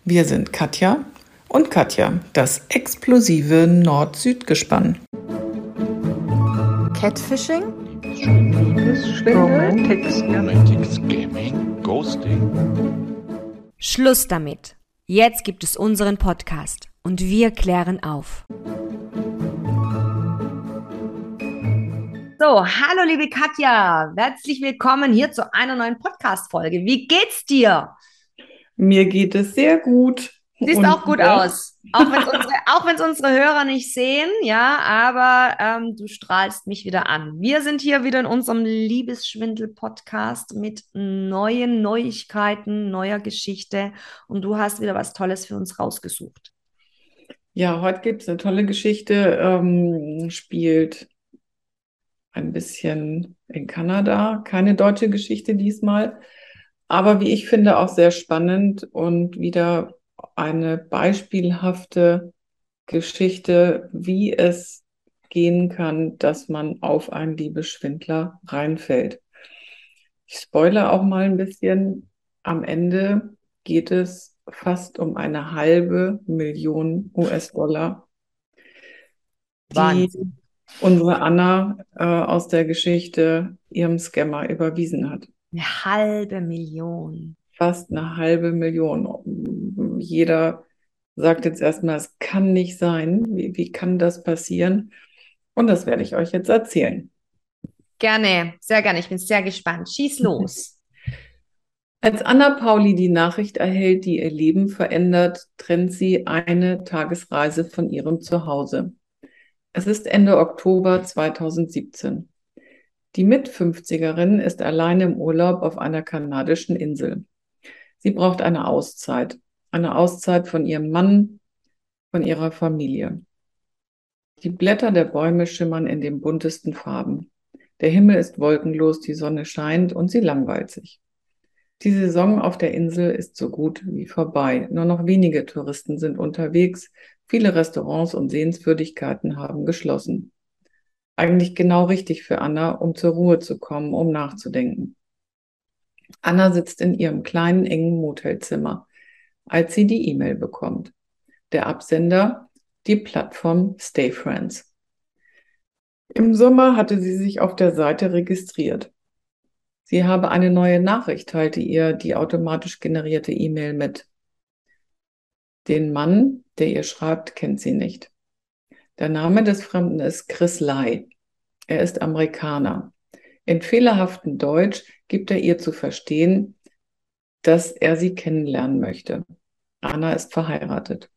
Wir sind Katja und Katja, das explosive Nord-Süd-Gespann. Catfishing? Romantic Scamming, Ghosting. Schluss damit. Jetzt gibt es unseren Podcast und wir klären auf. So, hallo liebe Katja, herzlich willkommen hier zu einer neuen Podcast-Folge. Wie geht's dir? Mir geht es sehr gut. Siehst auch gut aus. Auch wenn es unsere Hörer nicht sehen, ja, aber du strahlst mich wieder an. Wir sind hier wieder in unserem Liebesschwindel-Podcast mit neuen Neuigkeiten, neuer Geschichte und du hast wieder was Tolles für uns rausgesucht. Ja, heute gibt es eine tolle Geschichte, spielt ein bisschen in Kanada. Keine deutsche Geschichte diesmal, aber wie ich finde auch sehr spannend und wieder eine beispielhafte Geschichte, wie es gehen kann, dass man auf einen Liebesschwindler reinfällt. Ich spoilere auch mal ein bisschen. Am Ende geht es fast um 500.000 US-Dollar, die Wahnsinn. unsere Anna aus der Geschichte ihrem Scammer überwiesen hat. 500.000. Fast 500.000. Jeder sagt jetzt erstmal, es kann nicht sein. Wie kann das passieren? Und das werde ich euch jetzt erzählen. Gerne, sehr gerne. Ich bin sehr gespannt. Schieß los. Als Anna Pauli die Nachricht erhält, die ihr Leben verändert, trennt sie eine Tagesreise von ihrem Zuhause. Es ist Ende Oktober 2017. Die Mit-50erin ist alleine im Urlaub auf einer kanadischen Insel. Sie braucht eine Auszeit von ihrem Mann, von ihrer Familie. Die Blätter der Bäume schimmern in den buntesten Farben. Der Himmel ist wolkenlos, die Sonne scheint und sie langweilt sich. Die Saison auf der Insel ist so gut wie vorbei. Nur noch wenige Touristen sind unterwegs. Viele Restaurants und Sehenswürdigkeiten haben geschlossen. Eigentlich genau richtig für Anna, um zur Ruhe zu kommen, um nachzudenken. Anna sitzt in ihrem kleinen, engen Motelzimmer, als sie die E-Mail bekommt. Der Absender, die Plattform Stay Friends. Im Sommer hatte sie sich auf der Seite registriert. Sie habe eine neue Nachricht, teilte ihr die automatisch generierte E-Mail mit. Den Mann, der ihr schreibt, kennt sie nicht. Der Name des Fremden ist Chris Lai. Er ist Amerikaner. In fehlerhaftem Deutsch gibt er ihr zu verstehen, dass er sie kennenlernen möchte. Anna ist verheiratet.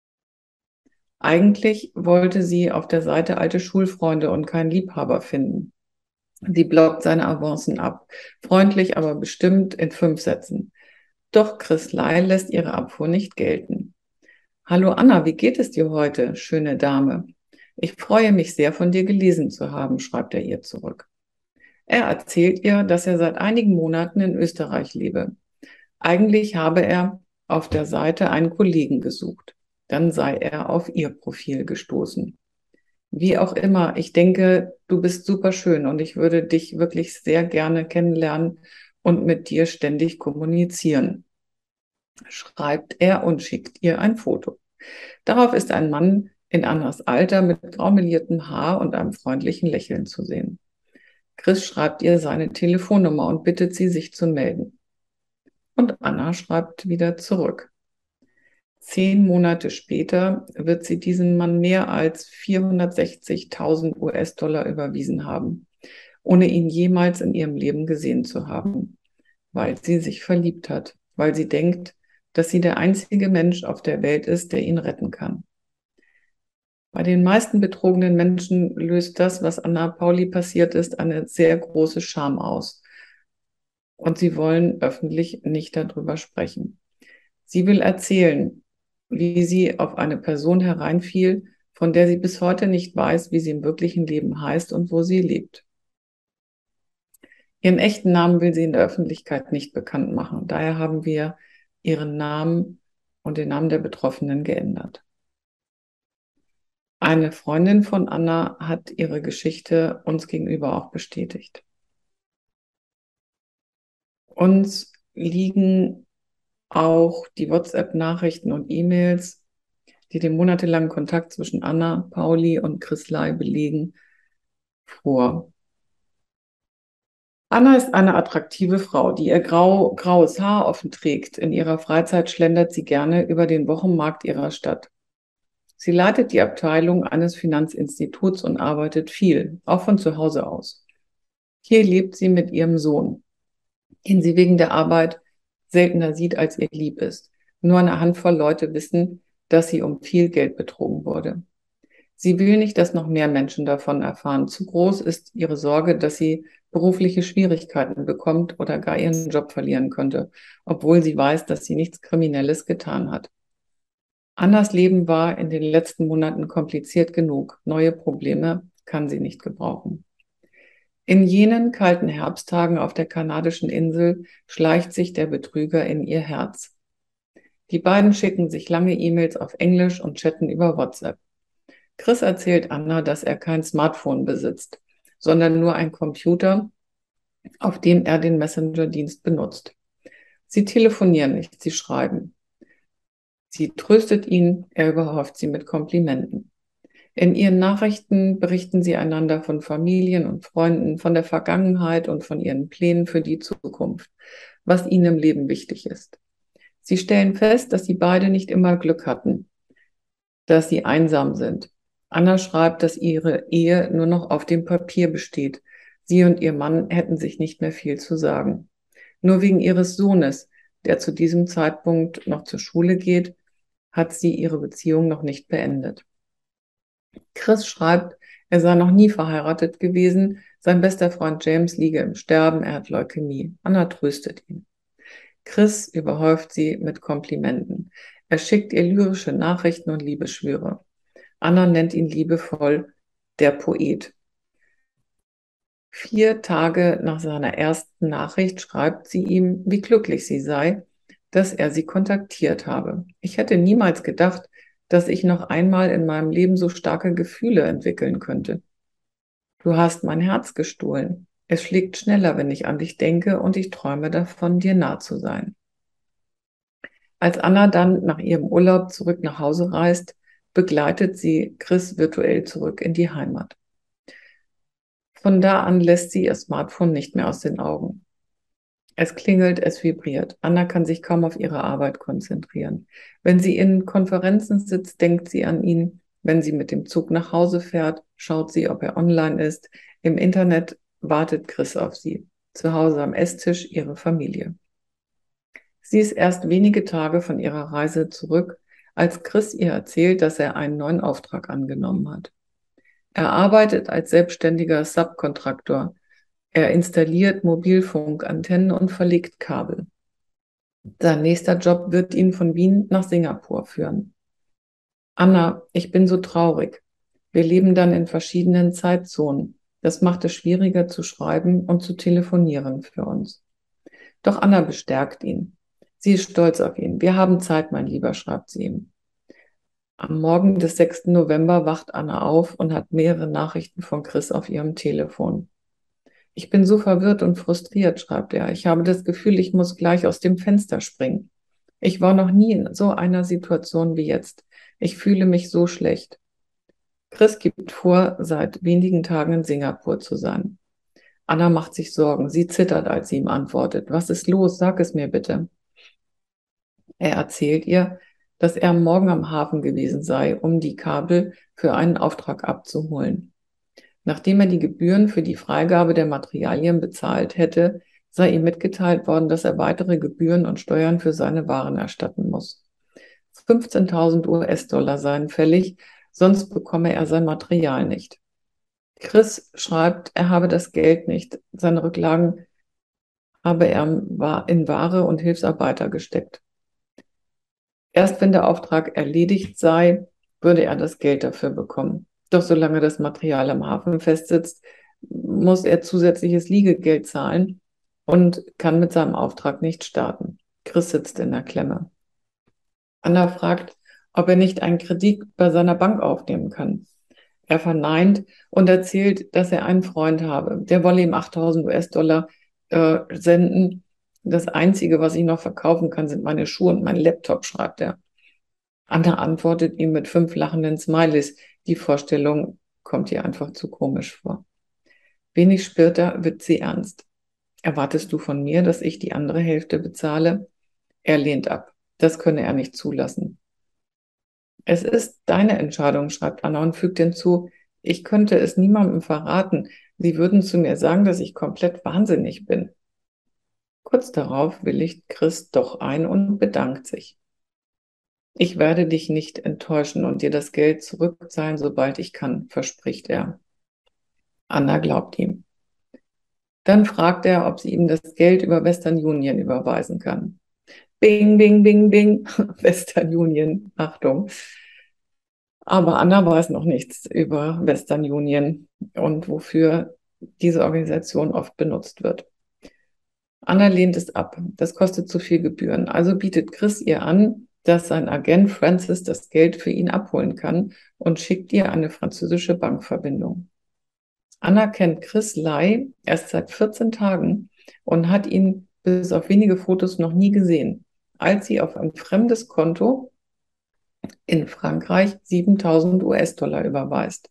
Eigentlich wollte sie auf der Seite alte Schulfreunde und keinen Liebhaber finden. Sie blockt seine Avancen ab. Freundlich, aber bestimmt in 5 Sätzen. Doch Chris Lai lässt ihre Abfuhr nicht gelten. Hallo Anna, wie geht es dir heute, schöne Dame? Ich freue mich sehr, von dir gelesen zu haben, schreibt er ihr zurück. Er erzählt ihr, dass er seit einigen Monaten in Österreich lebe. Eigentlich habe er auf der Seite einen Kollegen gesucht. Dann sei er auf ihr Profil gestoßen. Wie auch immer, ich denke, du bist super schön und ich würde dich wirklich sehr gerne kennenlernen und mit dir ständig kommunizieren, schreibt er und schickt ihr ein Foto. Darauf ist ein Mann in Annas Alter mit graumeliertem Haar und einem freundlichen Lächeln zu sehen. Chris schreibt ihr seine Telefonnummer und bittet sie, sich zu melden. Und Anna schreibt wieder zurück. 10 Monate später wird sie diesem Mann mehr als 460.000 US-Dollar überwiesen haben, ohne ihn jemals in ihrem Leben gesehen zu haben, weil sie sich verliebt hat, weil sie denkt, dass sie der einzige Mensch auf der Welt ist, der ihn retten kann. Bei den meisten betrogenen Menschen löst das, was Anna Pauli passiert ist, eine sehr große Scham aus. Und sie wollen öffentlich nicht darüber sprechen. Sie will erzählen, wie sie auf eine Person hereinfiel, von der sie bis heute nicht weiß, wie sie im wirklichen Leben heißt und wo sie lebt. Ihren echten Namen will sie in der Öffentlichkeit nicht bekannt machen. Daher haben wir ihren Namen und den Namen der Betroffenen geändert. Eine Freundin von Anna hat ihre Geschichte uns gegenüber auch bestätigt. Uns liegen auch die WhatsApp-Nachrichten und E-Mails, die den monatelangen Kontakt zwischen Anna, Pauli und Chris Lai belegen, vor. Anna ist eine attraktive Frau, die ihr graues Haar offen trägt. In ihrer Freizeit schlendert sie gerne über den Wochenmarkt ihrer Stadt. Sie leitet die Abteilung eines Finanzinstituts und arbeitet viel, auch von zu Hause aus. Hier lebt sie mit ihrem Sohn, den sie wegen der Arbeit seltener sieht, als ihr lieb ist. Nur eine Handvoll Leute wissen, dass sie um viel Geld betrogen wurde. Sie will nicht, dass noch mehr Menschen davon erfahren. Zu groß ist ihre Sorge, dass sie berufliche Schwierigkeiten bekommt oder gar ihren Job verlieren könnte, obwohl sie weiß, dass sie nichts Kriminelles getan hat. Annas Leben war in den letzten Monaten kompliziert genug. Neue Probleme kann sie nicht gebrauchen. In jenen kalten Herbsttagen auf der kanadischen Insel schleicht sich der Betrüger in ihr Herz. Die beiden schicken sich lange E-Mails auf Englisch und chatten über WhatsApp. Chris erzählt Anna, dass er kein Smartphone besitzt, sondern nur einen Computer, auf dem er den Messenger-Dienst benutzt. Sie telefonieren nicht, sie schreiben. Sie tröstet ihn, er überhäuft sie mit Komplimenten. In ihren Nachrichten berichten sie einander von Familien und Freunden, von der Vergangenheit und von ihren Plänen für die Zukunft, was ihnen im Leben wichtig ist. Sie stellen fest, dass sie beide nicht immer Glück hatten, dass sie einsam sind. Anna schreibt, dass ihre Ehe nur noch auf dem Papier besteht. Sie und ihr Mann hätten sich nicht mehr viel zu sagen. Nur wegen ihres Sohnes, der zu diesem Zeitpunkt noch zur Schule geht, hat sie ihre Beziehung noch nicht beendet. Chris schreibt, er sei noch nie verheiratet gewesen, sein bester Freund James liege im Sterben, er hat Leukämie. Anna tröstet ihn. Chris überhäuft sie mit Komplimenten. Er schickt ihr lyrische Nachrichten und Liebesschwüre. Anna nennt ihn liebevoll der Poet. 4 Tage nach seiner ersten Nachricht schreibt sie ihm, wie glücklich sie sei, dass er sie kontaktiert habe. Ich hätte niemals gedacht, dass ich noch einmal in meinem Leben so starke Gefühle entwickeln könnte. Du hast mein Herz gestohlen. Es schlägt schneller, wenn ich an dich denke und ich träume davon, dir nah zu sein. Als Anna dann nach ihrem Urlaub zurück nach Hause reist, begleitet sie Chris virtuell zurück in die Heimat. Von da an lässt sie ihr Smartphone nicht mehr aus den Augen. Es klingelt, es vibriert. Anna kann sich kaum auf ihre Arbeit konzentrieren. Wenn sie in Konferenzen sitzt, denkt sie an ihn. Wenn sie mit dem Zug nach Hause fährt, schaut sie, ob er online ist. Im Internet wartet Chris auf sie. Zu Hause am Esstisch ihre Familie. Sie ist erst wenige Tage von ihrer Reise zurück, als Chris ihr erzählt, dass er einen neuen Auftrag angenommen hat. Er arbeitet als selbstständiger Subkontraktor. Er installiert Mobilfunkantennen und verlegt Kabel. Sein nächster Job wird ihn von Wien nach Singapur führen. Anna, ich bin so traurig. Wir leben dann in verschiedenen Zeitzonen. Das macht es schwieriger zu schreiben und zu telefonieren für uns. Doch Anna bestärkt ihn. Sie ist stolz auf ihn. Wir haben Zeit, mein Lieber, schreibt sie ihm. Am Morgen des 6. November wacht Anna auf und hat mehrere Nachrichten von Chris auf ihrem Telefon. Ich bin so verwirrt und frustriert, schreibt er. Ich habe das Gefühl, ich muss gleich aus dem Fenster springen. Ich war noch nie in so einer Situation wie jetzt. Ich fühle mich so schlecht. Chris gibt vor, seit wenigen Tagen in Singapur zu sein. Anna macht sich Sorgen. Sie zittert, als sie ihm antwortet. Was ist los? Sag es mir bitte. Er erzählt ihr, dass er morgen am Hafen gewesen sei, um die Kabel für einen Auftrag abzuholen. Nachdem er die Gebühren für die Freigabe der Materialien bezahlt hätte, sei ihm mitgeteilt worden, dass er weitere Gebühren und Steuern für seine Waren erstatten muss. 15.000 US-Dollar seien fällig, sonst bekomme er sein Material nicht. Chris schreibt, er habe das Geld nicht. Seine Rücklagen habe er in Ware und Hilfsarbeiter gesteckt. Erst wenn der Auftrag erledigt sei, würde er das Geld dafür bekommen. Doch solange das Material am Hafen festsitzt, muss er zusätzliches Liegegeld zahlen und kann mit seinem Auftrag nicht starten. Chris sitzt in der Klemme. Anna fragt, ob er nicht einen Kredit bei seiner Bank aufnehmen kann. Er verneint und erzählt, dass er einen Freund habe. Der wolle ihm 8.000 US-Dollar senden, Das Einzige, was ich noch verkaufen kann, sind meine Schuhe und mein Laptop, schreibt er. Anna antwortet ihm mit 5 lachenden Smileys. Die Vorstellung kommt ihr einfach zu komisch vor. Wenig später wird sie ernst. Erwartest du von mir, dass ich die andere Hälfte bezahle? Er lehnt ab. Das könne er nicht zulassen. Es ist deine Entscheidung, schreibt Anna und fügt hinzu, ich könnte es niemandem verraten. Sie würden zu mir sagen, dass ich komplett wahnsinnig bin. Kurz darauf willigt Chris doch ein und bedankt sich. Ich werde dich nicht enttäuschen und dir das Geld zurückzahlen, sobald ich kann, verspricht er. Anna glaubt ihm. Dann fragt er, ob sie ihm das Geld über Western Union überweisen kann. Bing, bing, bing, bing. Western Union, Achtung. Aber Anna weiß noch nichts über Western Union und wofür diese Organisation oft benutzt wird. Anna lehnt es ab. Das kostet zu viel Gebühren. Also bietet Chris ihr an, dass sein Agent Francis das Geld für ihn abholen kann und schickt ihr eine französische Bankverbindung. Anna kennt Chris Lai erst seit 14 Tagen und hat ihn bis auf wenige Fotos noch nie gesehen, als sie auf ein fremdes Konto in Frankreich 7.000 US-Dollar überweist.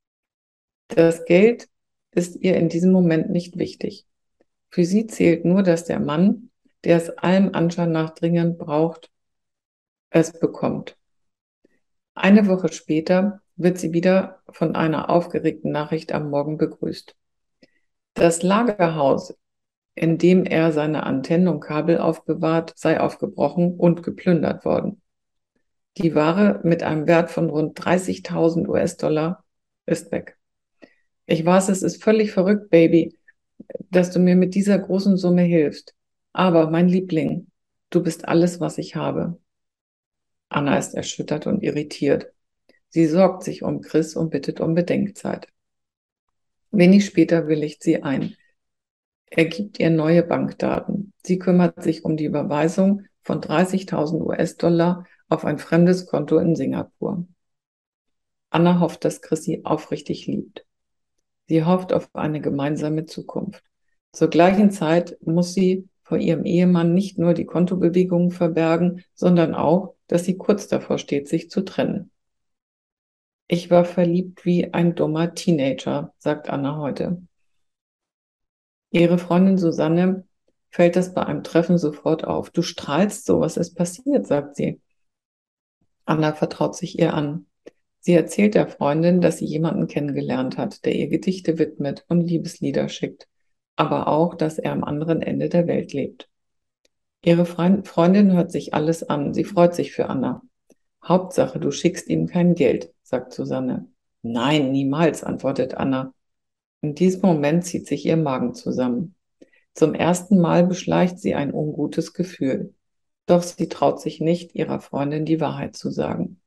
Das Geld ist ihr in diesem Moment nicht wichtig. Für sie zählt nur, dass der Mann, der es allem Anschein nach dringend braucht, es bekommt. Eine Woche später wird sie wieder von einer aufgeregten Nachricht am Morgen begrüßt. Das Lagerhaus, in dem er seine Antennen und Kabel aufbewahrt, sei aufgebrochen und geplündert worden. Die Ware mit einem Wert von rund 30.000 US-Dollar ist weg. Ich weiß, es ist völlig verrückt, Baby, dass du mir mit dieser großen Summe hilfst. Aber, mein Liebling, du bist alles, was ich habe. Anna ist erschüttert und irritiert. Sie sorgt sich um Chris und bittet um Bedenkzeit. Wenig später willigt sie ein. Er gibt ihr neue Bankdaten. Sie kümmert sich um die Überweisung von 30.000 US-Dollar auf ein fremdes Konto in Singapur. Anna hofft, dass Chris sie aufrichtig liebt. Sie hofft auf eine gemeinsame Zukunft. Zur gleichen Zeit muss sie vor ihrem Ehemann nicht nur die Kontobewegungen verbergen, sondern auch, dass sie kurz davor steht, sich zu trennen. Ich war verliebt wie ein dummer Teenager, sagt Anna heute. Ihre Freundin Susanne fällt das bei einem Treffen sofort auf. Du strahlst so, was ist passiert, sagt sie. Anna vertraut sich ihr an. Sie erzählt der Freundin, dass sie jemanden kennengelernt hat, der ihr Gedichte widmet und Liebeslieder schickt, aber auch, dass er am anderen Ende der Welt lebt. Ihre Freundin hört sich alles an. Sie freut sich für Anna. Hauptsache, du schickst ihm kein Geld, sagt Susanne. Nein, niemals, antwortet Anna. In diesem Moment zieht sich ihr Magen zusammen. Zum ersten Mal beschleicht sie ein ungutes Gefühl. Doch sie traut sich nicht, ihrer Freundin die Wahrheit zu sagen.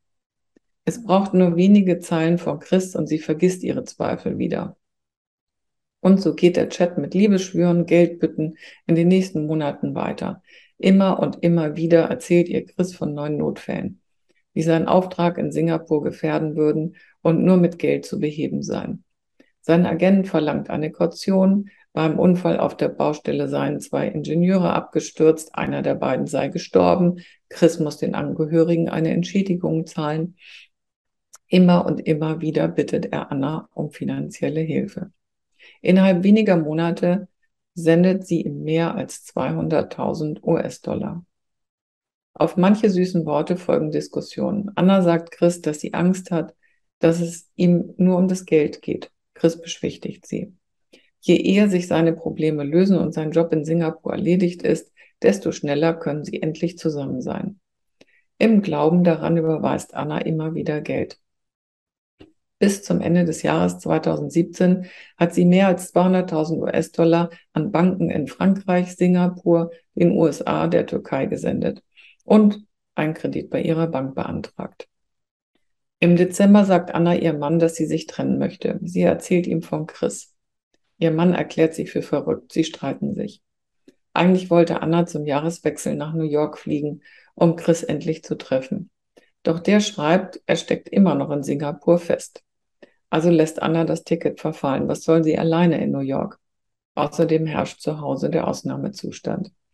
Es braucht nur wenige Zeilen von Chris und sie vergisst ihre Zweifel wieder. Und so geht der Chat mit Liebesschwüren, Geldbitten in den nächsten Monaten weiter. Immer und immer wieder erzählt ihr Chris von neuen Notfällen, die seinen Auftrag in Singapur gefährden würden und nur mit Geld zu beheben seien. Sein Agent verlangt eine Kaution. Beim Unfall auf der Baustelle seien 2 Ingenieure abgestürzt, einer der beiden sei gestorben. Chris muss den Angehörigen eine Entschädigung zahlen. Immer und immer wieder bittet er Anna um finanzielle Hilfe. Innerhalb weniger Monate sendet sie ihm mehr als 200.000 US-Dollar. Auf manche süßen Worte folgen Diskussionen. Anna sagt Chris, dass sie Angst hat, dass es ihm nur um das Geld geht. Chris beschwichtigt sie. Je eher sich seine Probleme lösen und sein Job in Singapur erledigt ist, desto schneller können sie endlich zusammen sein. Im Glauben daran überweist Anna immer wieder Geld. Bis zum Ende des Jahres 2017 hat sie mehr als 200.000 US-Dollar an Banken in Frankreich, Singapur, den USA, der Türkei gesendet und einen Kredit bei ihrer Bank beantragt. Im Dezember sagt Anna ihrem Mann, dass sie sich trennen möchte. Sie erzählt ihm von Chris. Ihr Mann erklärt sie für verrückt. Sie streiten sich. Eigentlich wollte Anna zum Jahreswechsel nach New York fliegen, um Chris endlich zu treffen. Doch der schreibt, er steckt immer noch in Singapur fest. Also lässt Anna das Ticket verfallen. Was soll sie alleine in New York? Außerdem herrscht zu Hause der Ausnahmezustand.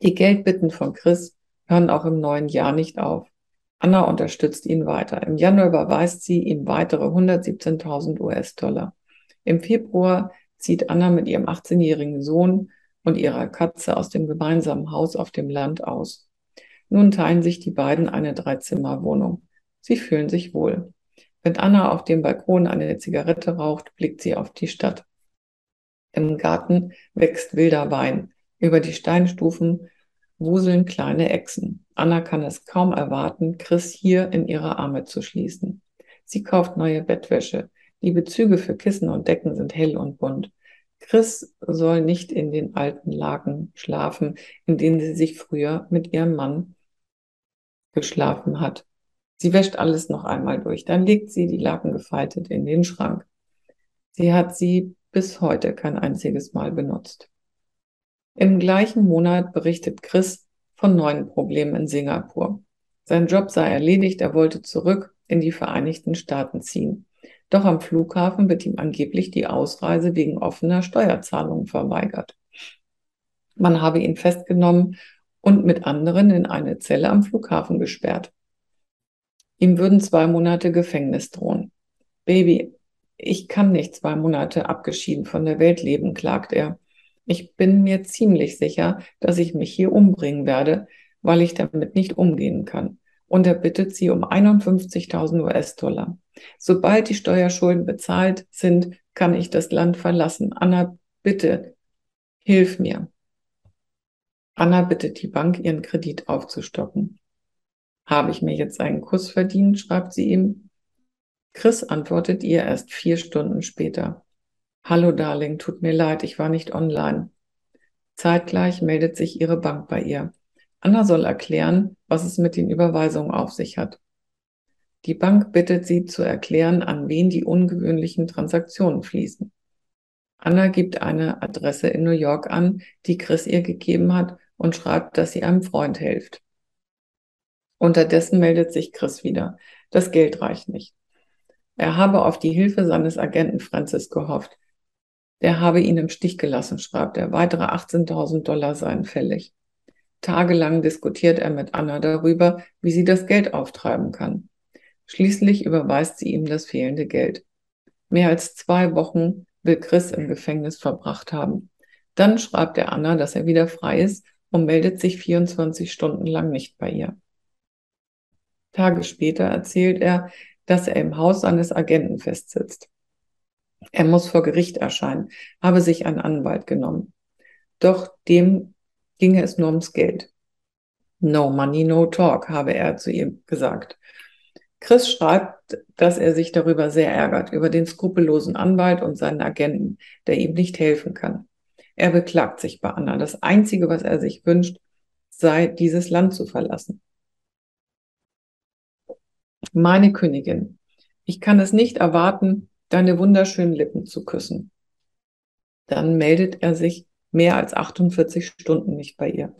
Die Geldbitten von Chris hören auch im neuen Jahr nicht auf. Anna unterstützt ihn weiter. Im Januar überweist sie ihm weitere 117.000 US-Dollar. Im Februar zieht Anna mit ihrem 18-jährigen Sohn und ihrer Katze aus dem gemeinsamen Haus auf dem Land aus. Nun teilen sich die beiden eine Dreizimmerwohnung. Sie fühlen sich wohl. Wenn Anna auf dem Balkon eine Zigarette raucht, blickt sie auf die Stadt. Im Garten wächst wilder Wein. Über die Steinstufen wuseln kleine Echsen. Anna kann es kaum erwarten, Chris hier in ihre Arme zu schließen. Sie kauft neue Bettwäsche. Die Bezüge für Kissen und Decken sind hell und bunt. Chris soll nicht in den alten Laken schlafen, in denen sie sich früher mit ihrem Mann geschlafen hat. Sie wäscht alles noch einmal durch. Dann legt sie die Laken gefaltet in den Schrank. Sie hat sie bis heute kein einziges Mal benutzt. Im gleichen Monat berichtet Chris von neuen Problemen in Singapur. Sein Job sei erledigt, er wollte zurück in die Vereinigten Staaten ziehen. Doch am Flughafen wird ihm angeblich die Ausreise wegen offener Steuerzahlungen verweigert. Man habe ihn festgenommen und mit anderen in eine Zelle am Flughafen gesperrt. Ihm würden 2 Monate Gefängnis drohen. Baby, ich kann nicht 2 Monate abgeschieden von der Welt leben, klagt er. Ich bin mir ziemlich sicher, dass ich mich hier umbringen werde, weil ich damit nicht umgehen kann. Und er bittet sie um 51.000 US-Dollar. Sobald die Steuerschulden bezahlt sind, kann ich das Land verlassen. Anna, bitte, hilf mir. Anna bittet die Bank, ihren Kredit aufzustocken. Habe ich mir jetzt einen Kuss verdient, schreibt sie ihm. Chris antwortet ihr erst 4 Stunden später. Hallo, Darling, tut mir leid, ich war nicht online. Zeitgleich meldet sich ihre Bank bei ihr. Anna soll erklären, was es mit den Überweisungen auf sich hat. Die Bank bittet sie zu erklären, an wen die ungewöhnlichen Transaktionen fließen. Anna gibt eine Adresse in New York an, die Chris ihr gegeben hat, und schreibt, dass sie einem Freund hilft. Unterdessen meldet sich Chris wieder. Das Geld reicht nicht. Er habe auf die Hilfe seines Agenten Francis gehofft. Der habe ihn im Stich gelassen, schreibt er. Weitere 18.000 Dollar seien fällig. Tagelang diskutiert er mit Anna darüber, wie sie das Geld auftreiben kann. Schließlich überweist sie ihm das fehlende Geld. Mehr als 2 Wochen will Chris im Gefängnis verbracht haben. Dann schreibt er Anna, dass er wieder frei ist und meldet sich 24 Stunden lang nicht bei ihr. Tage später erzählt er, dass er im Haus seines Agenten festsitzt. Er muss vor Gericht erscheinen, habe sich einen Anwalt genommen. Doch dem ginge es nur ums Geld. No money, no talk, habe er zu ihm gesagt. Chris schreibt, dass er sich darüber sehr ärgert, über den skrupellosen Anwalt und seinen Agenten, der ihm nicht helfen kann. Er beklagt sich bei Anna. Das Einzige, was er sich wünscht, sei, dieses Land zu verlassen. Meine Königin, ich kann es nicht erwarten, deine wunderschönen Lippen zu küssen. Dann meldet er sich mehr als 48 Stunden nicht bei ihr.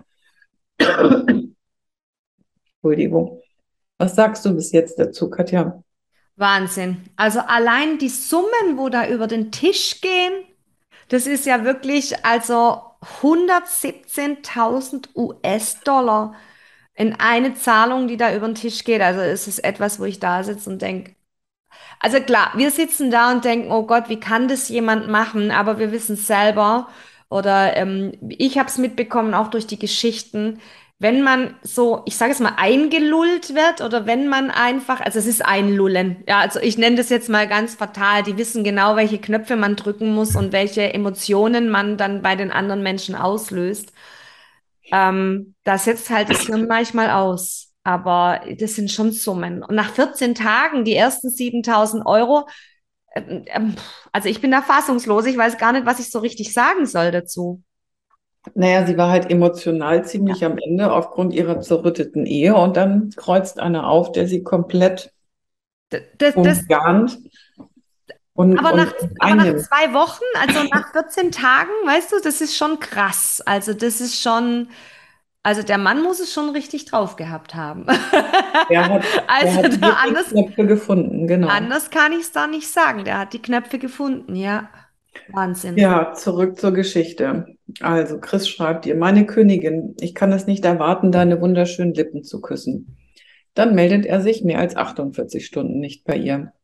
Entschuldigung. Was sagst du bis jetzt dazu, Katja? Wahnsinn. Also allein die Summen, wo da über den Tisch gehen, das ist ja wirklich also 117.000 US-Dollar in eine Zahlung, die da über den Tisch geht. Also es ist etwas, wo ich da sitze und denke, also klar, wir sitzen da und denken, oh Gott, wie kann das jemand machen? Aber wir wissen es selber oder ich habe es mitbekommen, auch durch die Geschichten. Wenn man so, ich sage es mal, eingelullt wird oder wenn man einfach, also es ist Einlullen. Ja, also ich nenne das jetzt mal ganz fatal. Die wissen genau, welche Knöpfe man drücken muss und welche Emotionen man dann bei den anderen Menschen auslöst. Da setzt halt das Hirn manchmal aus. Aber das sind schon Summen. Und nach 14 Tagen, die ersten 7.000 Euro, also ich bin da fassungslos. Ich weiß gar nicht, was ich so richtig sagen soll dazu. Naja, sie war halt emotional ziemlich am Ende aufgrund ihrer zerrütteten Ehe und dann kreuzt einer auf, der sie komplett umgarnt und aber nach einnimmt. 2 Wochen, also nach 14 Tagen, weißt du, das ist schon krass. Also das ist schon, also der Mann muss es schon richtig drauf gehabt haben. Der hat Also wirklich da Knöpfe gefunden, genau. anders kann ich es da nicht sagen. Der hat die Knöpfe gefunden, ja. Wahnsinn. Ja, zurück zur Geschichte. Also, Chris schreibt ihr, meine Königin, ich kann es nicht erwarten, deine wunderschönen Lippen zu küssen. Dann meldet er sich mehr als 48 Stunden nicht bei ihr.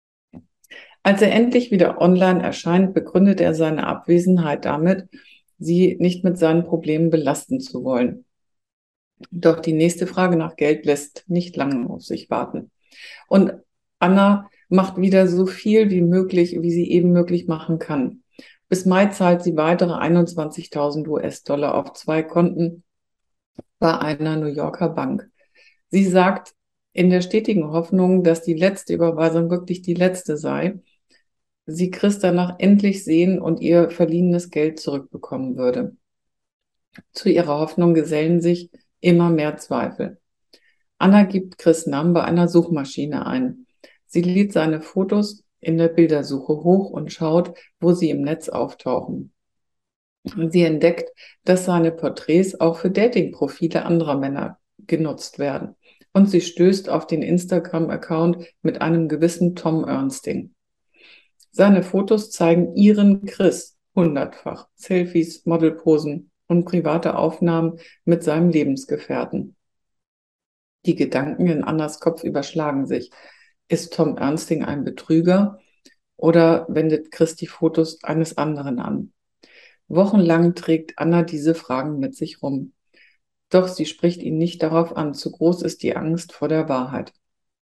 Als er endlich wieder online erscheint, begründet er seine Abwesenheit damit, sie nicht mit seinen Problemen belasten zu wollen. Doch die nächste Frage nach Geld lässt nicht lange auf sich warten. Und Anna macht wieder so viel wie möglich, wie sie eben möglich machen kann. Bis Mai zahlt sie weitere 21.000 US-Dollar auf 2 Konten bei einer New Yorker Bank. Sie sagt, in der stetigen Hoffnung, dass die letzte Überweisung wirklich die letzte sei, sie Chris danach endlich sehen und ihr verliehenes Geld zurückbekommen würde. Zu ihrer Hoffnung gesellen sich immer mehr Zweifel. Anna gibt Chris Namen bei einer Suchmaschine ein. Sie lädt seine Fotos in der Bildersuche hoch und schaut, wo sie im Netz auftauchen. Sie entdeckt, dass seine Porträts auch für Dating-Profile anderer Männer genutzt werden. Und sie stößt auf den Instagram-Account mit einem gewissen Tom Ernsting. Seine Fotos zeigen ihren Chris hundertfach. Selfies, Modelposen und private Aufnahmen mit seinem Lebensgefährten. Die Gedanken in Annas Kopf überschlagen sich. Ist Tom Ernsting ein Betrüger oder wendet Chris die Fotos eines anderen an? Wochenlang trägt Anna diese Fragen mit sich rum. Doch sie spricht ihn nicht darauf an. Zu groß ist die Angst vor der Wahrheit.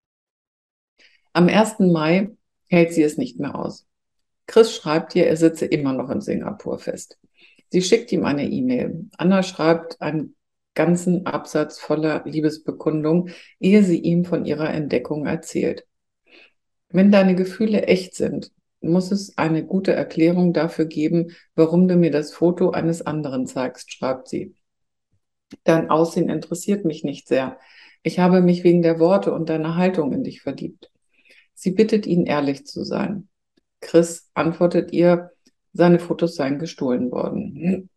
Am 1. Mai hält sie es nicht mehr aus. Chris schreibt ihr, er sitze immer noch in Singapur fest. Sie schickt ihm eine E-Mail. Anna schreibt einen ganzen Absatz voller Liebesbekundung, ehe sie ihm von ihrer Entdeckung erzählt. Wenn deine Gefühle echt sind, muss es eine gute Erklärung dafür geben, warum du mir das Foto eines anderen zeigst, schreibt sie. Dein Aussehen interessiert mich nicht sehr. Ich habe mich wegen der Worte und deiner Haltung in dich verliebt. Sie bittet ihn, ehrlich zu sein. Chris antwortet ihr, seine Fotos seien gestohlen worden.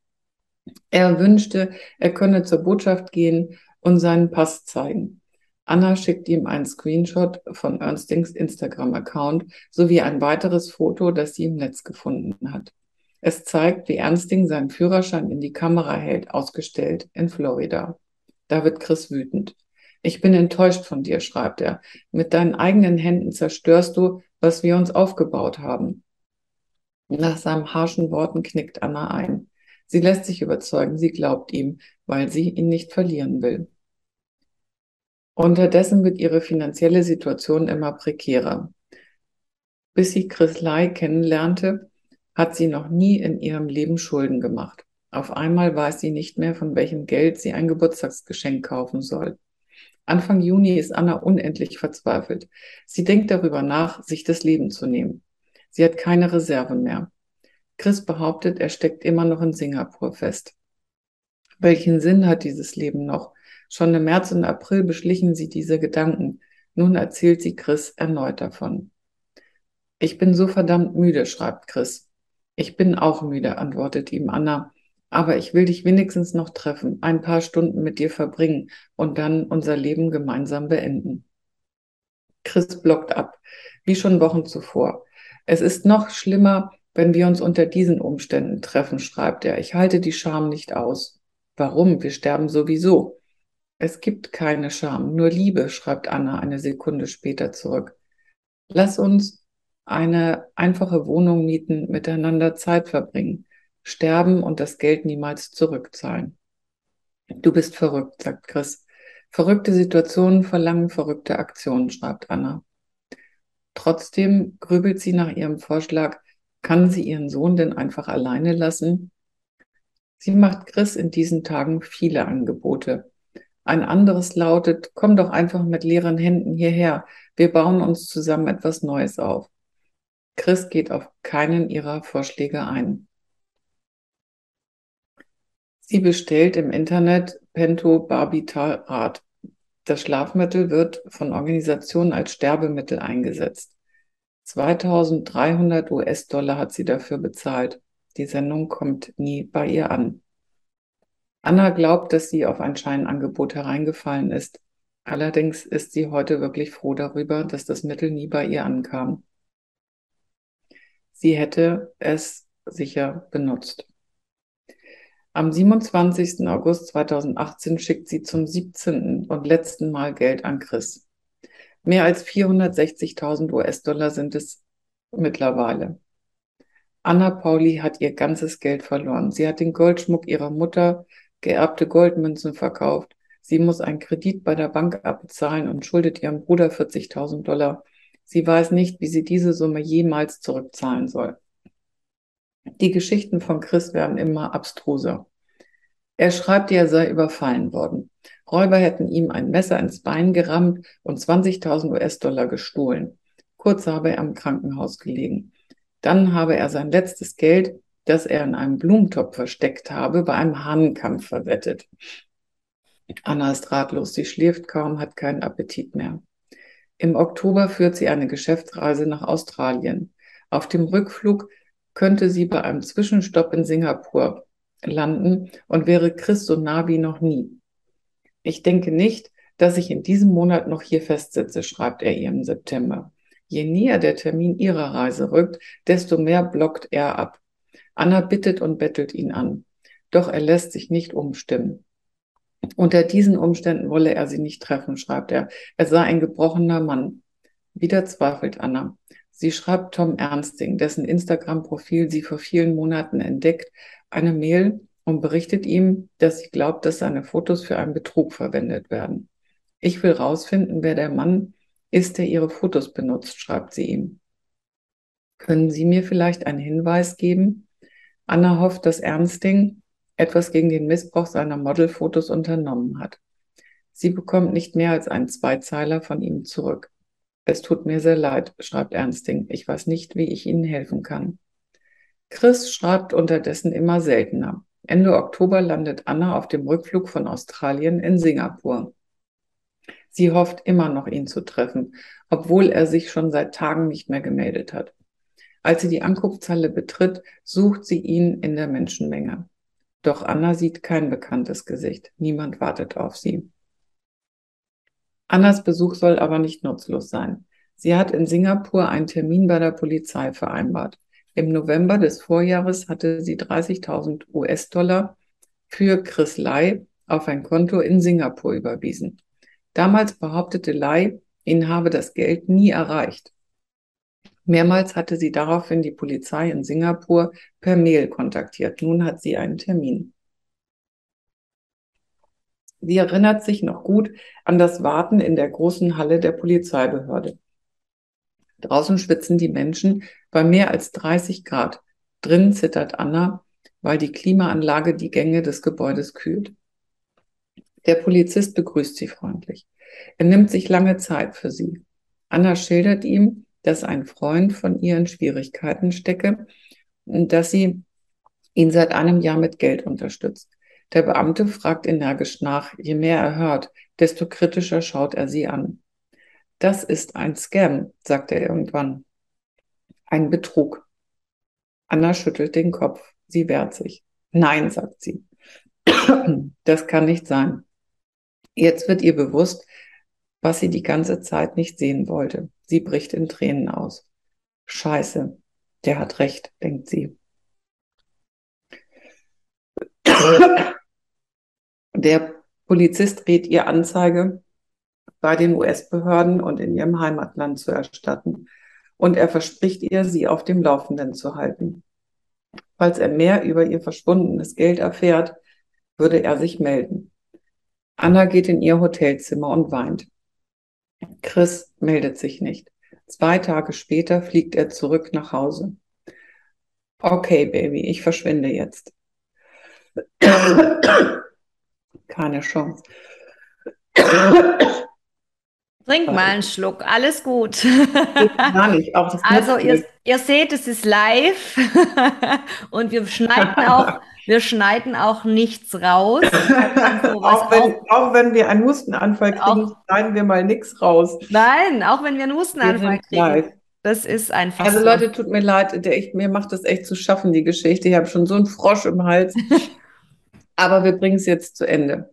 Er wünschte, er könne zur Botschaft gehen und seinen Pass zeigen. Anna schickt ihm einen Screenshot von Ernstings Instagram-Account sowie ein weiteres Foto, das sie im Netz gefunden hat. Es zeigt, wie Ernsting seinen Führerschein in die Kamera hält, ausgestellt in Florida. Da wird Chris wütend. Ich bin enttäuscht von dir, schreibt er. Mit deinen eigenen Händen zerstörst du, was wir uns aufgebaut haben. Nach seinen harschen Worten knickt Anna ein. Sie lässt sich überzeugen, sie glaubt ihm, weil sie ihn nicht verlieren will. Unterdessen wird ihre finanzielle Situation immer prekärer. Bis sie Chris Lai kennenlernte, hat sie noch nie in ihrem Leben Schulden gemacht. Auf einmal weiß sie nicht mehr, von welchem Geld sie ein Geburtstagsgeschenk kaufen soll. Anfang Juni ist Anna unendlich verzweifelt. Sie denkt darüber nach, sich das Leben zu nehmen. Sie hat keine Reserve mehr. Chris behauptet, er steckt immer noch in Singapur fest. Welchen Sinn hat dieses Leben noch? Schon im März und April beschlichen sie diese Gedanken. Nun erzählt sie Chris erneut davon. Ich bin so verdammt müde, schreibt Chris. Ich bin auch müde, antwortet ihm Anna. Aber ich will dich wenigstens noch treffen, ein paar Stunden mit dir verbringen und dann unser Leben gemeinsam beenden. Chris blockt ab, wie schon Wochen zuvor. Es ist noch schlimmer, wenn wir uns unter diesen Umständen treffen, schreibt er. Ich halte die Scham nicht aus. Warum? Wir sterben sowieso. Es gibt keine Scham, nur Liebe, schreibt Anna eine Sekunde später zurück. Lass uns eine einfache Wohnung mieten, miteinander Zeit verbringen, sterben und das Geld niemals zurückzahlen. Du bist verrückt, sagt Chris. Verrückte Situationen verlangen verrückte Aktionen, schreibt Anna. Trotzdem grübelt sie nach ihrem Vorschlag, kann sie ihren Sohn denn einfach alleine lassen? Sie macht Chris in diesen Tagen viele Angebote. Ein anderes lautet, komm doch einfach mit leeren Händen hierher, wir bauen uns zusammen etwas Neues auf. Chris geht auf keinen ihrer Vorschläge ein. Sie bestellt im Internet Pentobarbital. Das Schlafmittel wird von Organisationen als Sterbemittel eingesetzt. 2.300 US-Dollar hat sie dafür bezahlt. Die Sendung kommt nie bei ihr an. Anna glaubt, dass sie auf ein Scheinangebot hereingefallen ist. Allerdings ist sie heute wirklich froh darüber, dass das Mittel nie bei ihr ankam. Sie hätte es sicher benutzt. Am 27. August 2018 schickt sie zum 17. und letzten Mal Geld an Chris. Mehr als 460.000 US-Dollar sind es mittlerweile. Anna Pauli hat ihr ganzes Geld verloren. Sie hat den Goldschmuck ihrer Mutter, geerbte Goldmünzen verkauft. Sie muss einen Kredit bei der Bank abbezahlen und schuldet ihrem Bruder 40.000 Dollar. Sie weiß nicht, wie sie diese Summe jemals zurückzahlen soll. Die Geschichten von Chris werden immer abstruser. Er schreibt, er sei überfallen worden. Räuber hätten ihm ein Messer ins Bein gerammt und 20.000 US-Dollar gestohlen. Kurz habe er im Krankenhaus gelegen. Dann habe er sein letztes Geld, das er in einem Blumentopf versteckt habe, bei einem Hahnenkampf verwettet. Anna ist ratlos. Sie schläft kaum, hat keinen Appetit mehr. Im Oktober führt sie eine Geschäftsreise nach Australien. Auf dem Rückflug könnte sie bei einem Zwischenstopp in Singapur landen und wäre Chris so nah wie noch nie. Ich denke nicht, dass ich in diesem Monat noch hier festsitze, schreibt er ihr im September. Je näher der Termin ihrer Reise rückt, desto mehr blockt er ab. Anna bittet und bettelt ihn an. Doch er lässt sich nicht umstimmen. Unter diesen Umständen wolle er sie nicht treffen, schreibt er. Er sei ein gebrochener Mann. Wieder zweifelt Anna. Sie schreibt Tom Ernsting, dessen Instagram-Profil sie vor vielen Monaten entdeckt, eine Mail und berichtet ihm, dass sie glaubt, dass seine Fotos für einen Betrug verwendet werden. Ich will rausfinden, wer der Mann ist, der ihre Fotos benutzt, schreibt sie ihm. Können Sie mir vielleicht einen Hinweis geben? Anna hofft, dass Ernsting etwas gegen den Missbrauch seiner Modelfotos unternommen hat. Sie bekommt nicht mehr als einen Zweizeiler von ihm zurück. Es tut mir sehr leid, schreibt Ernsting. Ich weiß nicht, wie ich Ihnen helfen kann. Chris schreibt unterdessen immer seltener. Ende Oktober landet Anna auf dem Rückflug von Australien in Singapur. Sie hofft immer noch, ihn zu treffen, obwohl er sich schon seit Tagen nicht mehr gemeldet hat. Als sie die Ankunftshalle betritt, sucht sie ihn in der Menschenmenge. Doch Anna sieht kein bekanntes Gesicht. Niemand wartet auf sie. Annas Besuch soll aber nicht nutzlos sein. Sie hat in Singapur einen Termin bei der Polizei vereinbart. Im November des Vorjahres hatte sie 30.000 US-Dollar für Chris Lai auf ein Konto in Singapur überwiesen. Damals behauptete Lai, ihn habe das Geld nie erreicht. Mehrmals hatte sie daraufhin die Polizei in Singapur per Mail kontaktiert. Nun hat sie einen Termin. Sie erinnert sich noch gut an das Warten in der großen Halle der Polizeibehörde. Draußen schwitzen die Menschen bei mehr als 30 Grad. Drinnen zittert Anna, weil die Klimaanlage die Gänge des Gebäudes kühlt. Der Polizist begrüßt sie freundlich. Er nimmt sich lange Zeit für sie. Anna schildert ihm, dass ein Freund von ihr in Schwierigkeiten stecke und dass sie ihn seit einem Jahr mit Geld unterstützt. Der Beamte fragt energisch nach. Je mehr er hört, desto kritischer schaut er sie an. Das ist ein Scam, sagt er irgendwann. Ein Betrug. Anna schüttelt den Kopf. Sie wehrt sich. Nein, sagt sie. Das kann nicht sein. Jetzt wird ihr bewusst, was sie die ganze Zeit nicht sehen wollte. Sie bricht in Tränen aus. Scheiße, der hat recht, denkt sie. Der Polizist rät ihr, Anzeige bei den US-Behörden und in ihrem Heimatland zu erstatten. Und er verspricht ihr, sie auf dem Laufenden zu halten. Falls er mehr über ihr verschwundenes Geld erfährt, würde er sich melden. Anna geht in ihr Hotelzimmer und weint. Chris meldet sich nicht. 2 Tage später fliegt er zurück nach Hause. Okay, Baby, ich verschwinde jetzt. Keine Chance. Trink mal einen Schluck, alles gut. Gar nicht. Auch das Also ihr seht, es ist live und wir schneiden auch nichts raus. Auch wenn wir einen Hustenanfall kriegen, schneiden wir mal nichts raus. Nein, auch wenn wir einen Hustenanfall kriegen. Live. Das ist einfach Also Leute, tut mir leid, mir macht das echt zu schaffen, die Geschichte. Ich habe schon so einen Frosch im Hals. Aber wir bringen es jetzt zu Ende.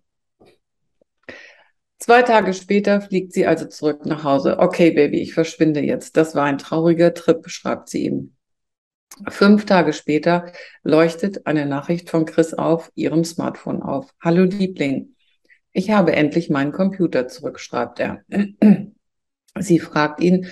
2 Tage später fliegt sie also zurück nach Hause. Okay, Baby, ich verschwinde jetzt. Das war ein trauriger Trip, schreibt sie ihm. 5 Tage später leuchtet eine Nachricht von Chris auf ihrem Smartphone auf. Hallo Liebling, ich habe endlich meinen Computer zurück, schreibt er. Sie fragt ihn,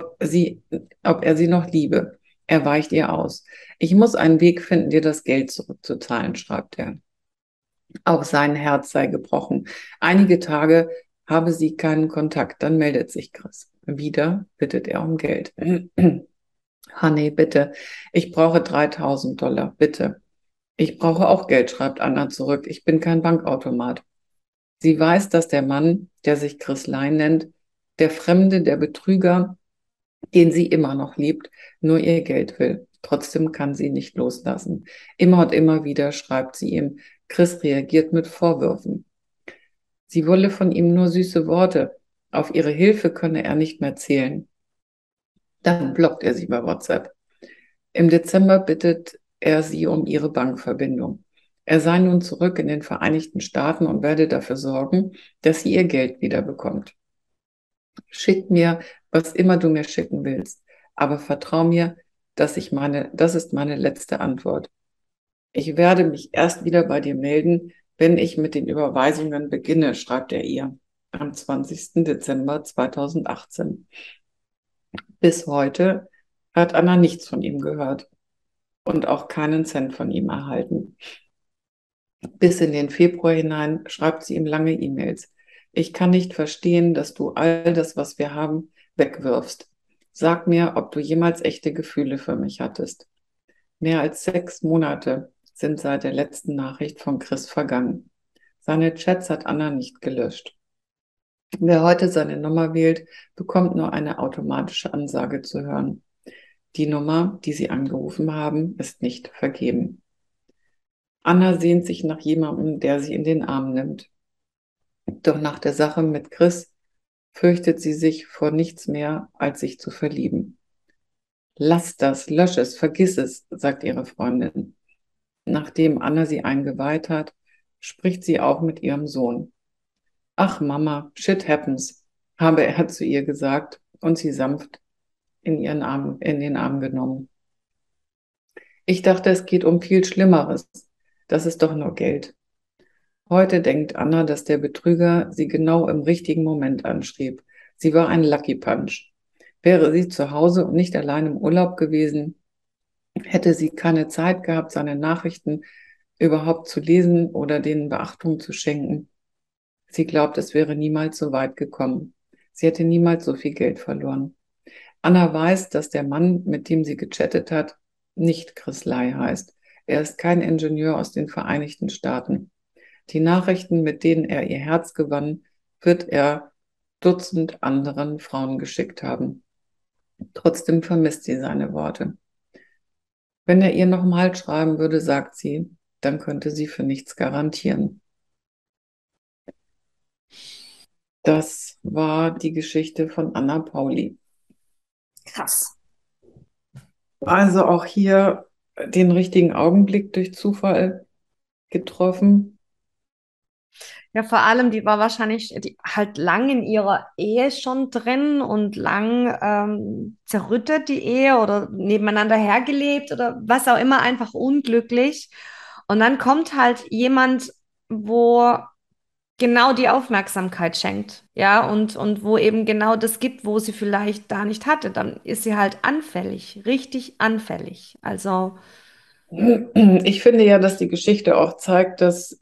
ob er sie noch liebe. Er weicht ihr aus. Ich muss einen Weg finden, dir das Geld zurückzuzahlen, schreibt er. Auch sein Herz sei gebrochen. Einige Tage habe sie keinen Kontakt. Dann meldet sich Chris. Wieder bittet er um Geld. Honey, bitte. Ich brauche $3.000, bitte. Ich brauche auch Geld, schreibt Anna zurück. Ich bin kein Bankautomat. Sie weiß, dass der Mann, der sich Chris Lai nennt, der Fremde, der Betrüger, den sie immer noch liebt, nur ihr Geld will. Trotzdem kann sie nicht loslassen. Immer und immer wieder schreibt sie ihm. Chris reagiert mit Vorwürfen. Sie wolle von ihm nur süße Worte. Auf ihre Hilfe könne er nicht mehr zählen. Dann blockt er sie bei WhatsApp. Im Dezember bittet er sie um ihre Bankverbindung. Er sei nun zurück in den Vereinigten Staaten und werde dafür sorgen, dass sie ihr Geld wiederbekommt. Schick mir, was immer du mir schicken willst, aber vertrau mir, das ist meine letzte Antwort. Ich werde mich erst wieder bei dir melden, wenn ich mit den Überweisungen beginne, schreibt er ihr am 20. Dezember 2018. Bis heute hat Anna nichts von ihm gehört und auch keinen Cent von ihm erhalten. Bis in den Februar hinein schreibt sie ihm lange E-Mails. Ich kann nicht verstehen, dass du all das, was wir haben, wegwirfst. Sag mir, ob du jemals echte Gefühle für mich hattest. Mehr als 6 Monate sind seit der letzten Nachricht von Chris vergangen. Seine Chats hat Anna nicht gelöscht. Wer heute seine Nummer wählt, bekommt nur eine automatische Ansage zu hören. Die Nummer, die Sie angerufen haben, ist nicht vergeben. Anna sehnt sich nach jemandem, der sie in den Arm nimmt. Doch nach der Sache mit Chris fürchtet sie sich vor nichts mehr, als sich zu verlieben. Lass das, lösch es, vergiss es, sagt ihre Freundin. Nachdem Anna sie eingeweiht hat, spricht sie auch mit ihrem Sohn. Ach Mama, shit happens, habe er zu ihr gesagt und sie sanft in den Arm genommen. Ich dachte, es geht um viel Schlimmeres. Das ist doch nur Geld. Heute denkt Anna, dass der Betrüger sie genau im richtigen Moment anschrieb. Sie war ein Lucky Punch. Wäre sie zu Hause und nicht allein im Urlaub gewesen, hätte sie keine Zeit gehabt, seine Nachrichten überhaupt zu lesen oder denen Beachtung zu schenken. Sie glaubt, es wäre niemals so weit gekommen. Sie hätte niemals so viel Geld verloren. Anna weiß, dass der Mann, mit dem sie gechattet hat, nicht Chris Lai heißt. Er ist kein Ingenieur aus den Vereinigten Staaten. Die Nachrichten, mit denen er ihr Herz gewann, wird er Dutzend anderen Frauen geschickt haben. Trotzdem vermisst sie seine Worte. Wenn er ihr nochmal schreiben würde, sagt sie, dann könnte sie für nichts garantieren. Das war die Geschichte von Anna Pauli. Krass. Also auch hier den richtigen Augenblick durch Zufall getroffen. Ja, vor allem, die war wahrscheinlich halt lang in ihrer Ehe schon drin und lang zerrüttet, die Ehe, oder nebeneinander hergelebt oder was auch immer, einfach unglücklich. Und dann kommt halt jemand, wo genau die Aufmerksamkeit schenkt, ja, und wo eben genau das gibt, wo sie vielleicht da nicht hatte. Dann ist sie halt anfällig, richtig anfällig. Also, Ich finde ja, dass die Geschichte auch zeigt, dass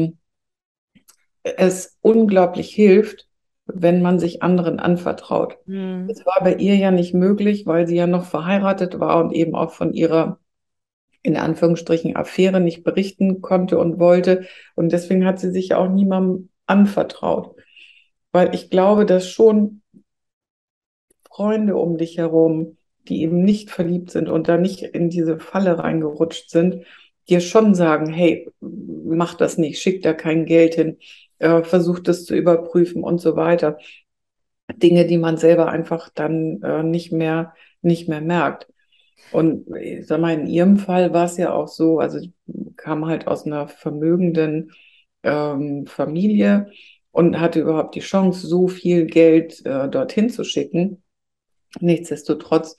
es unglaublich hilft, wenn man sich anderen anvertraut. Das war bei ihr ja nicht möglich, weil sie ja noch verheiratet war und eben auch von ihrer, in Anführungsstrichen, Affäre nicht berichten konnte und wollte. Und deswegen hat sie sich ja auch niemandem anvertraut. Weil ich glaube, dass schon Freunde um dich herum, die eben nicht verliebt sind und da nicht in diese Falle reingerutscht sind, dir schon sagen, hey, mach das nicht, schick da kein Geld hin, versuch das zu überprüfen und so weiter. Dinge, die man selber einfach dann nicht mehr merkt. Und ich sag mal, in ihrem Fall war es ja auch so, also ich kam halt aus einer vermögenden Familie und hatte überhaupt die Chance, so viel Geld dorthin zu schicken. Nichtsdestotrotz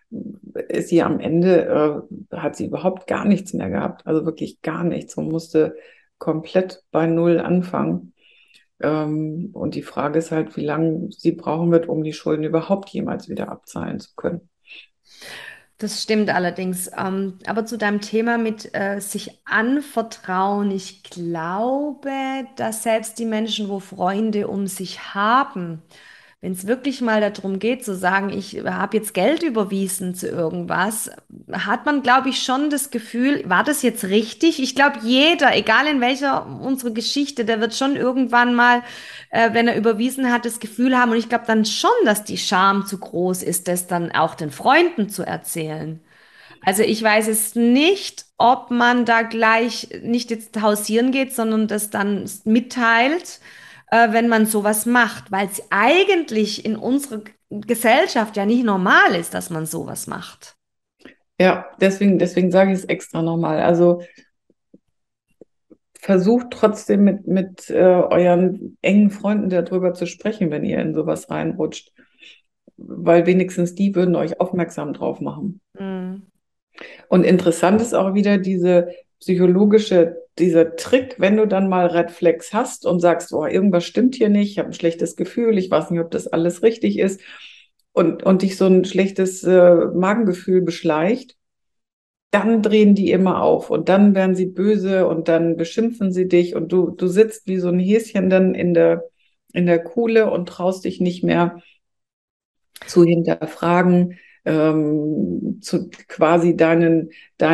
ist sie am Ende, hat sie überhaupt gar nichts mehr gehabt. Also wirklich gar nichts und musste komplett bei Null anfangen. Und die Frage ist halt, wie lange sie brauchen wird, um die Schulden überhaupt jemals wieder abzahlen zu können. Das stimmt allerdings. Aber zu deinem Thema mit sich anvertrauen, ich glaube, dass selbst die Menschen, wo Freunde um sich haben, wenn es wirklich mal darum geht, zu sagen, ich habe jetzt Geld überwiesen zu irgendwas, hat man, glaube ich, schon das Gefühl, war das jetzt richtig? Ich glaube, jeder, egal in welcher unserer Geschichte, der wird schon irgendwann mal, wenn er überwiesen hat, das Gefühl haben. Und ich glaube dann schon, dass die Scham zu groß ist, das dann auch den Freunden zu erzählen. Also ich weiß es nicht, ob man da gleich nicht jetzt hausieren geht, sondern das dann mitteilt, wenn man sowas macht, weil es eigentlich in unserer Gesellschaft ja nicht normal ist, dass man sowas macht. Ja, deswegen sage ich es extra nochmal. Also versucht trotzdem mit euren engen Freunden darüber zu sprechen, wenn ihr in sowas reinrutscht. Weil wenigstens die würden euch aufmerksam drauf machen. Mhm. Und interessant ist auch wieder dieser Trick, wenn du dann mal Red Flags hast und sagst, oh, irgendwas stimmt hier nicht, ich habe ein schlechtes Gefühl, ich weiß nicht, ob das alles richtig ist und dich so ein schlechtes Magengefühl beschleicht, dann drehen die immer auf und dann werden sie böse und dann beschimpfen sie dich und du sitzt wie so ein Häschen dann in der Kuhle und traust dich nicht mehr zu hinterfragen, zu quasi deinen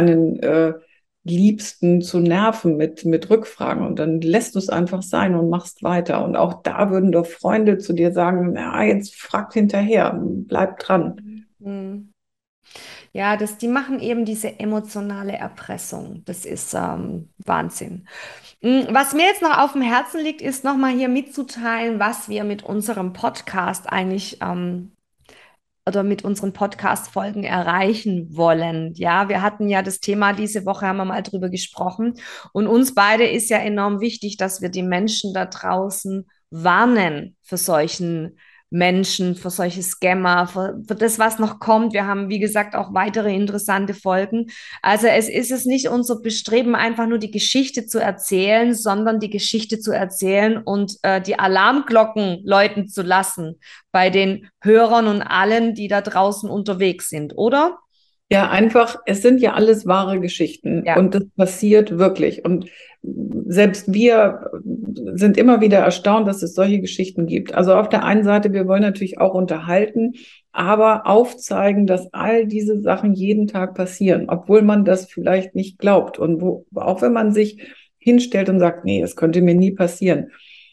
Liebsten zu nerven mit Rückfragen. Und dann lässt du es einfach sein und machst weiter. Und auch da würden doch Freunde zu dir sagen, ja, jetzt fragt hinterher, bleib dran. Mhm. Ja, die machen eben diese emotionale Erpressung. Das ist Wahnsinn. Was mir jetzt noch auf dem Herzen liegt, ist nochmal hier mitzuteilen, was wir mit unserem Podcast eigentlich oder mit unseren Podcast-Folgen erreichen wollen. Ja, wir hatten ja das Thema, diese Woche haben wir mal drüber gesprochen. Und uns beide ist ja enorm wichtig, dass wir die Menschen da draußen warnen für solchen Menschen, für solche Scammer, für das, was noch kommt. Wir haben, wie gesagt, auch weitere interessante Folgen. Also es ist es nicht unser Bestreben, einfach nur die Geschichte zu erzählen, sondern die Geschichte zu erzählen und die Alarmglocken läuten zu lassen bei den Hörern und allen, die da draußen unterwegs sind, oder? Ja, einfach, es sind ja alles wahre Geschichten Ja. und das passiert wirklich. Und selbst wir sind immer wieder erstaunt, dass es solche Geschichten gibt. Also auf der einen Seite, wir wollen natürlich auch unterhalten, aber aufzeigen, dass all diese Sachen jeden Tag passieren, obwohl man das vielleicht nicht glaubt. Und auch wenn man sich hinstellt und sagt, nee, es könnte mir nie passieren.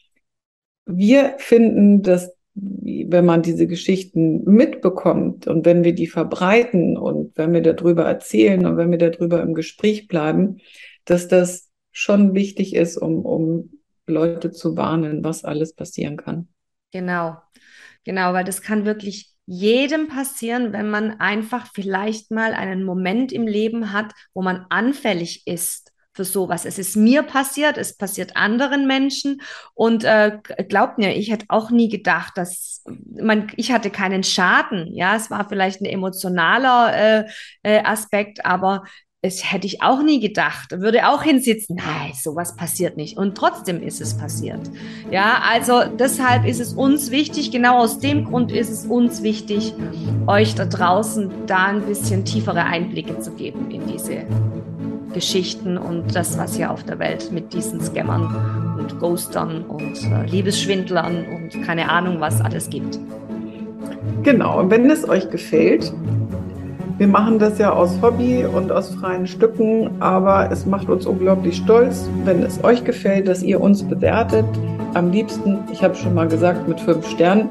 Wir finden, dass wenn man diese Geschichten mitbekommt und wenn wir die verbreiten und wenn wir darüber erzählen und wenn wir darüber im Gespräch bleiben, dass das schon wichtig ist, um Leute zu warnen, was alles passieren kann. Genau, genau, weil das kann wirklich jedem passieren, wenn man einfach vielleicht mal einen Moment im Leben hat, wo man anfällig ist für sowas. Es ist mir passiert, es passiert anderen Menschen und glaubt mir, ich hätte auch nie gedacht, ich hatte keinen Schaden. Ja, es war vielleicht ein emotionaler Aspekt, aber es hätte ich auch nie gedacht. Würde auch hinsitzen, nein, sowas passiert nicht. Und trotzdem ist es passiert. Ja, also deshalb ist es uns wichtig, genau aus dem Grund ist es uns wichtig, euch da draußen da ein bisschen tiefere Einblicke zu geben in diese Geschichten und das, was hier auf der Welt mit diesen Scammern und Ghostern und Liebesschwindlern und keine Ahnung, was alles gibt. Genau, und wenn es euch gefällt, wir machen das ja aus Hobby und aus freien Stücken, aber es macht uns unglaublich stolz, wenn es euch gefällt, dass ihr uns bewertet. Am liebsten, ich habe schon mal gesagt, mit 5 Sternen.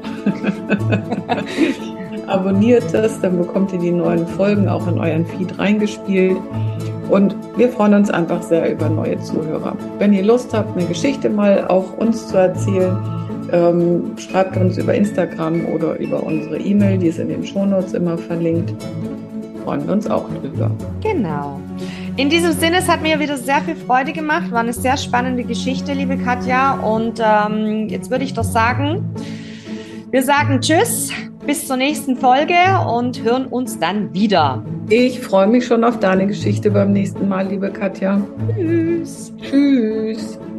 Abonniert es, dann bekommt ihr die neuen Folgen auch in euren Feed reingespielt. Und wir freuen uns einfach sehr über neue Zuhörer. Wenn ihr Lust habt, eine Geschichte mal auch uns zu erzählen, schreibt uns über Instagram oder über unsere E-Mail, die ist in den Shownotes immer verlinkt. Freuen wir uns auch drüber. Genau. In diesem Sinne, es hat mir wieder sehr viel Freude gemacht. War eine sehr spannende Geschichte, liebe Katja. Und jetzt würde ich doch sagen, wir sagen Tschüss. bis zur nächsten Folge und hören uns dann wieder. Ich freue mich schon auf deine Geschichte beim nächsten Mal, liebe Katja. Tschüss. Tschüss.